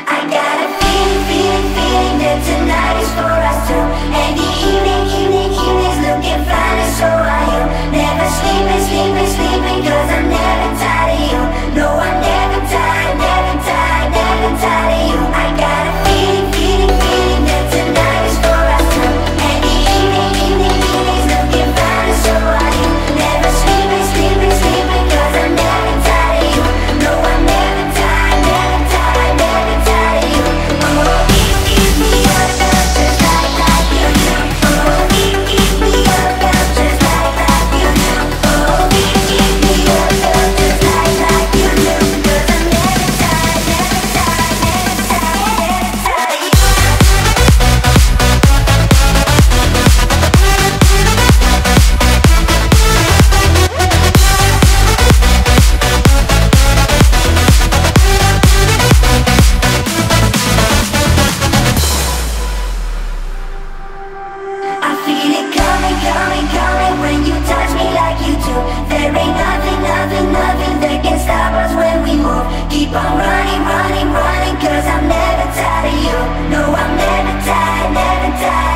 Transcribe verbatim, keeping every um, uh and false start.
I got a feeling, feeling, feeling that tonight is for us two. And the evening, evening, evening's looking fine and so are you. Never sleeping, sleeping, sleeping, cause I'm never tired of you. No, I'm never tired, never tired, never tired of you. I got a feeling, feeling, feeling that tonight is for us two. And the evening, evening, evening's looking fine and so are you. Never sleeping, sleeping, sleeping, cause I'm never tired of you. No, I'm never tired, never tired, never tired of you. Oh, keep, keep me up, up, just like, like you do. Oh, keep, keep me up, up, just like, like you do. Oh, keep, keep me up, up, just like, like you do. Cause I'm never tired, never tired, never tired, never tired of you. I feel it coming, coming, coming when you touch me like you do. There ain't nothing, nothing, nothing that can stop us when we move. Keep on running, running, running, cause I'm never tired of you. No, I'm never tired, never tired.